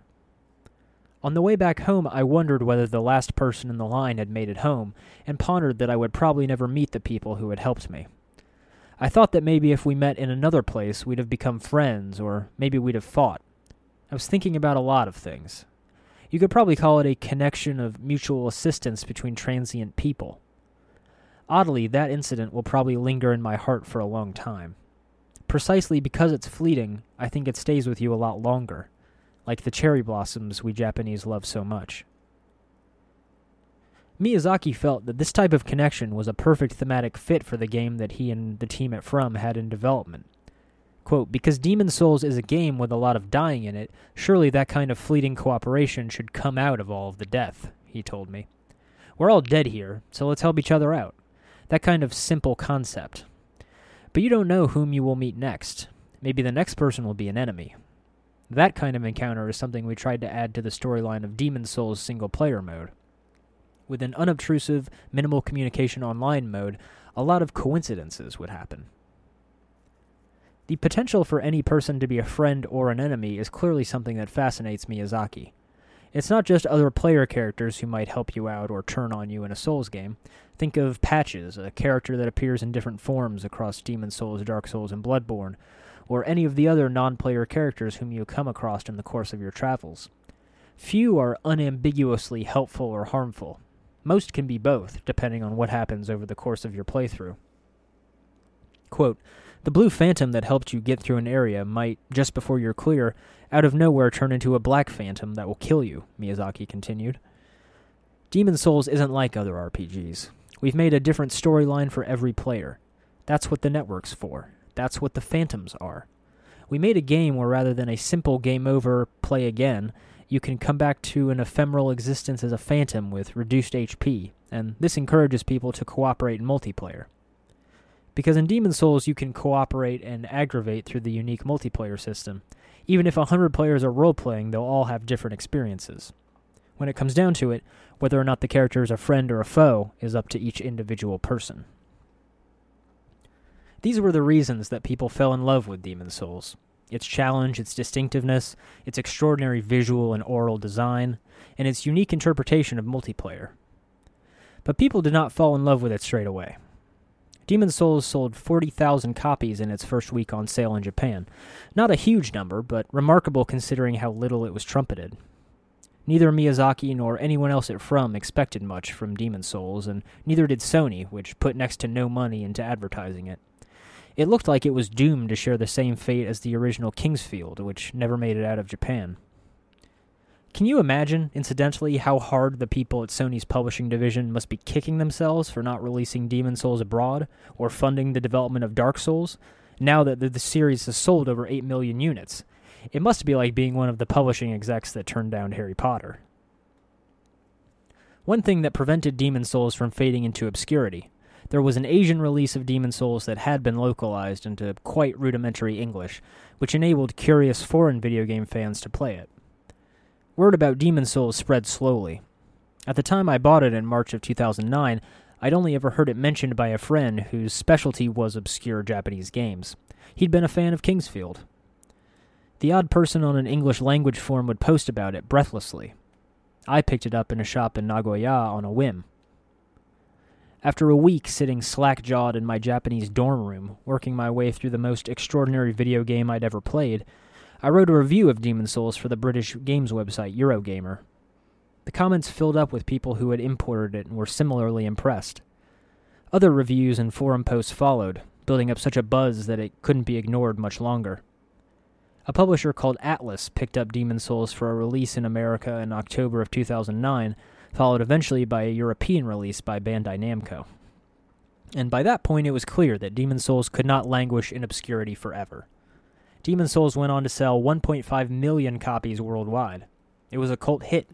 On the way back home, I wondered whether the last person in the line had made it home, and pondered that I would probably never meet the people who had helped me. I thought that maybe if we met in another place, we'd have become friends, or maybe we'd have fought. I was thinking about a lot of things. You could probably call it a connection of mutual assistance between transient people. Oddly, that incident will probably linger in my heart for a long time. Precisely because it's fleeting, I think it stays with you a lot longer, like the cherry blossoms we Japanese love so much. Miyazaki felt that this type of connection was a perfect thematic fit for the game that he and the team at From had in development. Quote, "Because Demon's Souls is a game with a lot of dying in it, surely that kind of fleeting cooperation should come out of all of the death," he told me. "We're all dead here, so let's help each other out. That kind of simple concept. But you don't know whom you will meet next. Maybe the next person will be an enemy. That kind of encounter is something we tried to add to the storyline of Demon's Souls single-player mode. With an unobtrusive, minimal communication online mode, a lot of coincidences would happen." The potential for any person to be a friend or an enemy is clearly something that fascinates Miyazaki. It's not just other player characters who might help you out or turn on you in a Souls game. Think of Patches, a character that appears in different forms across Demon's Souls, Dark Souls, and Bloodborne, or any of the other non-player characters whom you come across in the course of your travels. Few are unambiguously helpful or harmful. Most can be both, depending on what happens over the course of your playthrough. Quote, "The blue phantom that helped you get through an area might, just before you're clear, out of nowhere turn into a black phantom that will kill you," Miyazaki continued. Demon's Souls isn't like other R P Gs. We've made a different storyline for every player. That's what the network's for. That's what the phantoms are. We made a game where rather than a simple game over, play again, you can come back to an ephemeral existence as a phantom with reduced H P, and this encourages people to cooperate in multiplayer. Because in Demon's Souls you can cooperate and aggravate through the unique multiplayer system. Even if a hundred players are role-playing, they'll all have different experiences. When it comes down to it, whether or not the character is a friend or a foe is up to each individual person. These were the reasons that people fell in love with Demon's Souls. Its challenge, its distinctiveness, its extraordinary visual and oral design, and its unique interpretation of multiplayer. But people did not fall in love with it straight away. Demon's Souls sold forty thousand copies in its first week on sale in Japan. Not a huge number, but remarkable considering how little it was trumpeted. Neither Miyazaki nor anyone else at From expected much from Demon's Souls, and neither did Sony, which put next to no money into advertising it. It looked like it was doomed to share the same fate as the original Kingsfield, which never made it out of Japan. Can you imagine, incidentally, how hard the people at Sony's publishing division must be kicking themselves for not releasing Demon's Souls abroad, or funding the development of Dark Souls, now that the, the series has sold over eight million units? It must be like being one of the publishing execs that turned down Harry Potter. One thing that prevented Demon's Souls from fading into obscurity: there was an Asian release of Demon's Souls that had been localized into quite rudimentary English, which enabled curious foreign video game fans to play it. Word about Demon's Souls spread slowly. At the time I bought it in March of two thousand nine, I'd only ever heard it mentioned by a friend whose specialty was obscure Japanese games. He'd been a fan of Kingsfield. The odd person on an English language forum would post about it breathlessly. I picked it up in a shop in Nagoya on a whim. After a week sitting slack-jawed in my Japanese dorm room, working my way through the most extraordinary video game I'd ever played, I wrote a review of Demon's Souls for the British games website Eurogamer. The comments filled up with people who had imported it and were similarly impressed. Other reviews and forum posts followed, building up such a buzz that it couldn't be ignored much longer. A publisher called Atlas picked up Demon's Souls for a release in America in October of two thousand nine, followed eventually by a European release by Bandai Namco. And by that point it was clear that Demon's Souls could not languish in obscurity forever. Demon's Souls went on to sell one point five million copies worldwide. It was a cult hit.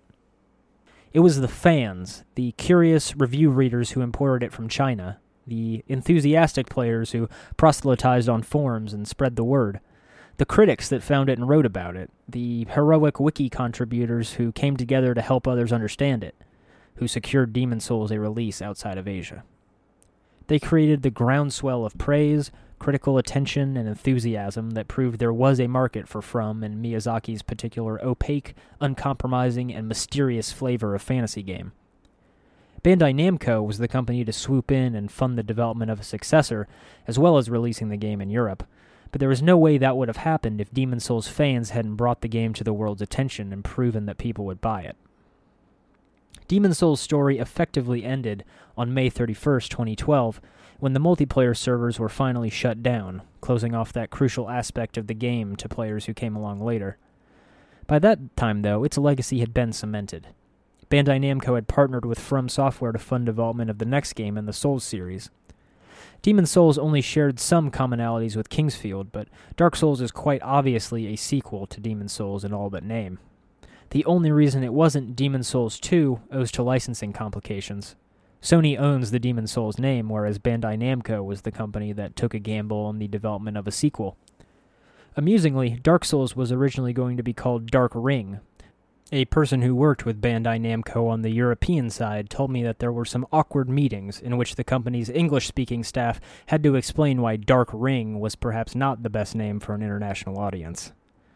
It was the fans, the curious review readers who imported it from China, the enthusiastic players who proselytized on forums and spread the word, the critics that found it and wrote about it, the heroic wiki contributors who came together to help others understand it, who secured Demon's Souls a release outside of Asia. They created the groundswell of praise, critical attention, and enthusiasm that proved there was a market for From and Miyazaki's particular opaque, uncompromising, and mysterious flavor of fantasy game. Bandai Namco was the company to swoop in and fund the development of a successor, as well as releasing the game in Europe, but there was no way that would have happened if Demon's Souls fans hadn't brought the game to the world's attention and proven that people would buy it. Demon's Souls' story effectively ended on May thirty-first, twenty twelve, when the multiplayer servers were finally shut down, closing off that crucial aspect of the game to players who came along later. By that time, though, its legacy had been cemented. Bandai Namco had partnered with From Software to fund development of the next game in the Souls series. Demon's Souls only shared some commonalities with Kingsfield, but Dark Souls is quite obviously a sequel to Demon's Souls in all but name. The only reason it wasn't Demon's Souls two owes to licensing complications. Sony owns the Demon's Souls name, whereas Bandai Namco was the company that took a gamble on the development of a sequel. Amusingly, Dark Souls was originally going to be called Dark Ring. A person who worked with Bandai Namco on the European side told me that there were some awkward meetings in which the company's English-speaking staff had to explain why Dark Ring was perhaps not the best name for an international audience.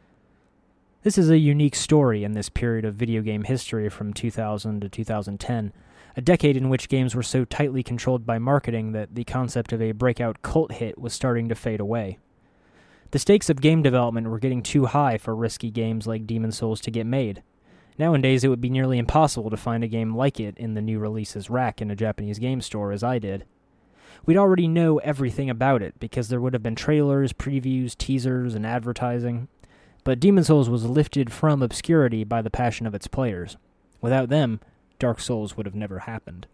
This is a unique story in this period of video game history from two thousand to two thousand ten, a decade in which games were so tightly controlled by marketing that the concept of a breakout cult hit was starting to fade away. The stakes of game development were getting too high for risky games like Demon's Souls to get made. Nowadays, it would be nearly impossible to find a game like it in the new releases rack in a Japanese game store, as I did. We'd already know everything about it, because there would have been trailers, previews, teasers, and advertising. But Demon's Souls was lifted from obscurity by the passion of its players. Without them, Dark Souls would have never happened.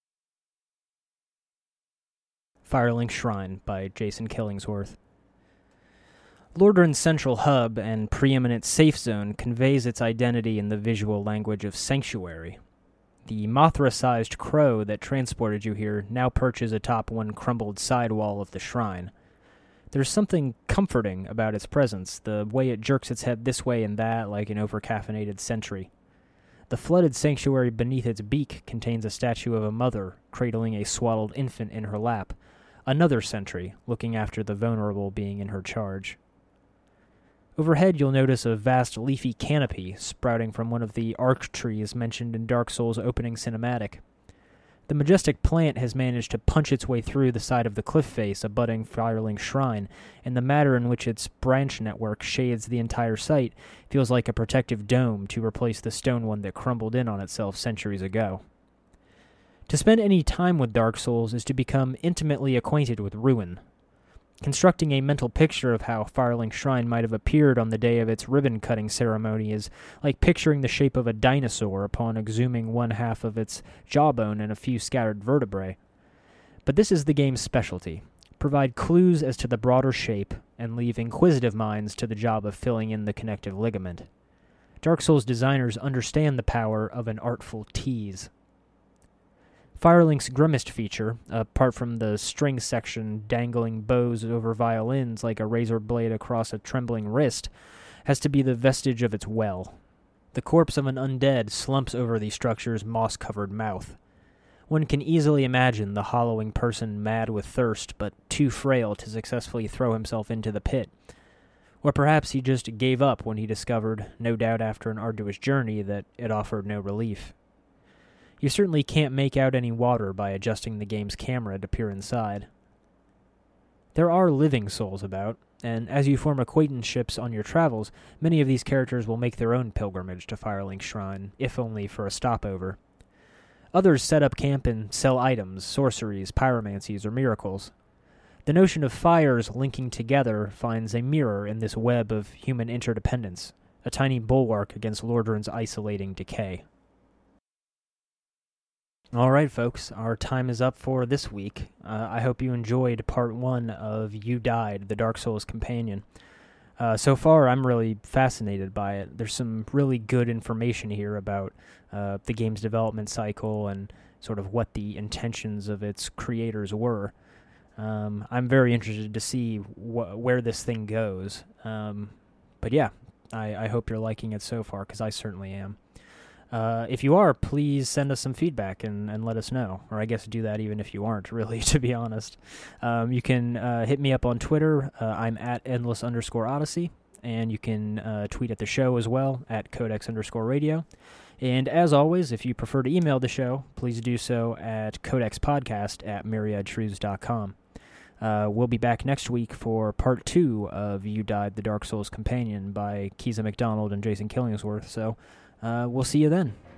Firelink Shrine by Jason Killingsworth. Lordran's central hub and preeminent safe zone conveys its identity in the visual language of Sanctuary. The Mothra-sized crow that transported you here now perches atop one crumbled sidewall of the shrine. There's something comforting about its presence, the way it jerks its head this way and that like an overcaffeinated sentry. The flooded sanctuary beneath its beak contains a statue of a mother cradling a swaddled infant in her lap, another sentry looking after the vulnerable being in her charge. Overhead, you'll notice a vast leafy canopy sprouting from one of the arc trees mentioned in Dark Souls' opening cinematic. The majestic plant has managed to punch its way through the side of the cliff face abutting Firelink Shrine, and the matter in which its branch network shades the entire site feels like a protective dome to replace the stone one that crumbled in on itself centuries ago. To spend any time with Dark Souls is to become intimately acquainted with ruin. Constructing a mental picture of how Firelink Shrine might have appeared on the day of its ribbon-cutting ceremony is like picturing the shape of a dinosaur upon exhuming one half of its jawbone and a few scattered vertebrae. But this is the game's specialty: provide clues as to the broader shape and leave inquisitive minds to the job of filling in the connective ligament. Dark Souls designers understand the power of an artful tease. Firelink's Grimmest feature, apart from the string section dangling bows over violins like a razor blade across a trembling wrist, has to be the vestige of its well. The corpse of an undead slumps over the structure's moss-covered mouth. One can easily imagine the hollowing person mad with thirst but too frail to successfully throw himself into the pit. Or perhaps he just gave up when he discovered, no doubt after an arduous journey, that it offered no relief. You certainly can't make out any water by adjusting the game's camera to peer inside. There are living souls about, and as you form acquaintanceships on your travels, many of these characters will make their own pilgrimage to Firelink Shrine, if only for a stopover. Others set up camp and sell items, sorceries, pyromancies, or miracles. The notion of fires linking together finds a mirror in this web of human interdependence, a tiny bulwark against Lordran's isolating decay. All right, folks, our time is up for this week. Uh, I hope you enjoyed part one of You Died, the Dark Souls Companion. Uh, so far, I'm really fascinated by it. There's some really good information here about uh, the game's development cycle and sort of what the intentions of its creators were. Um, I'm very interested to see wh- where this thing goes. Um, but yeah, I, I hope you're liking it so far, because I certainly am. Uh, if you are, please send us some feedback and, and let us know. Or I guess do that even if you aren't, really, to be honest. Um, you can uh, hit me up on Twitter. Uh, I'm at endless underscore odyssey. And you can uh, tweet at the show as well, at codex underscore radio. And as always, if you prefer to email the show, please do so at codexpodcast at myriad shrews dot com. Uh, we'll be back next week for part two of You Died, the Dark Souls Companion by Keeza McDonald and Jason Killingsworth. So... Uh, we'll see you then.